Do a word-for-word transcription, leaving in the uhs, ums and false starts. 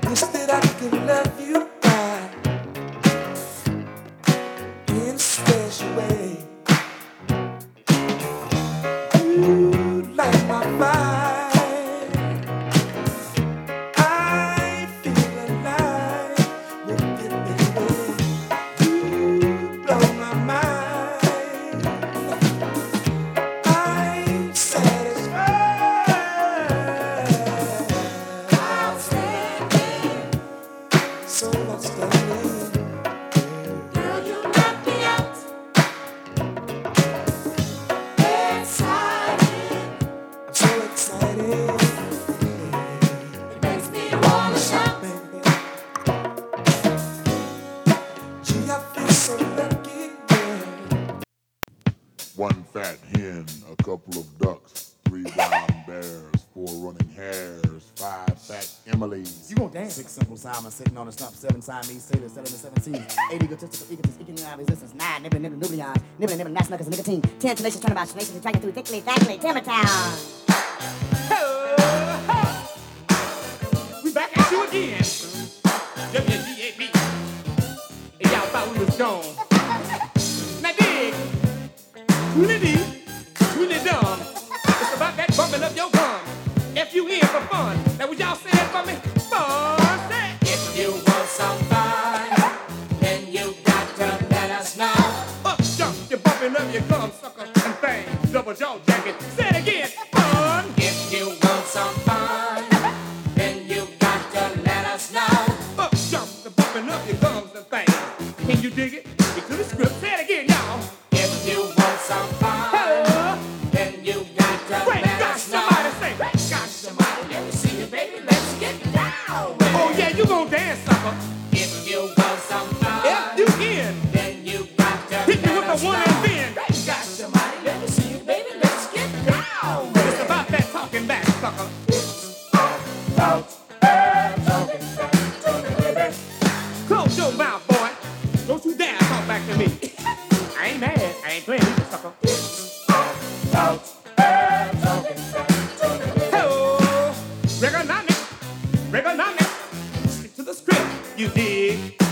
Wish that I could love you right in a special way. You light my fire. I feel alive with you, baby. You blow my mind. I'm satisfied. Outstanding. So outstanding. Girl, you knock me out. Excited. I'm so excited. It makes me wanna shout. Gee, I feel so lucky. One fat hen, a couple of ducks, three brown bears, four running hares, five fat Emilys. You gon' dance? Six simple Simon sitting on the stump, seven Siamese sailors, seven to seventeen, eight egotistical egotists, eking out resistance, nine nibbling, nibbling, nucleon, nibbling, nibbling, gnats, knuckles, and nicotine, ten tenacious turnabouts, tenacious, attracted through thickly, thickly, Timbertown. We back at you again. W G A B. And y'all thought we was gone. Now dig. Twilly dee, twilly dum. It's about that bumping of your gum. F U N for fun. Now what y'all saying for me? Fun. Say. If you want some fun, then you got to let us know. Up jump, you're bumping up your gum, sucker, and thing. Double jaw jacket. Say it again. Fun. If you want some fun, then you got to let us know. Up jump, you're bumping up your gums and things. Can you dig it? Get to the script. Say it again, y'all. If you want some fun, then you got to Great let God, us know. somebody say. Got somebody, let me see you, baby. Let's get down with Oh it. yeah, you gon' dance, sucker. If you want some fun, F U N. then you got to Hit me let with us the one know. and then. Got somebody, let me see you, baby. Let's get down with It's it. about that talking back, sucker. Close your mouth, boy. Don't you dare talk back to me. I ain't mad. I ain't playing with you, sucker. Hello. Regonomics. Regonomics. Stick to the script. You dig?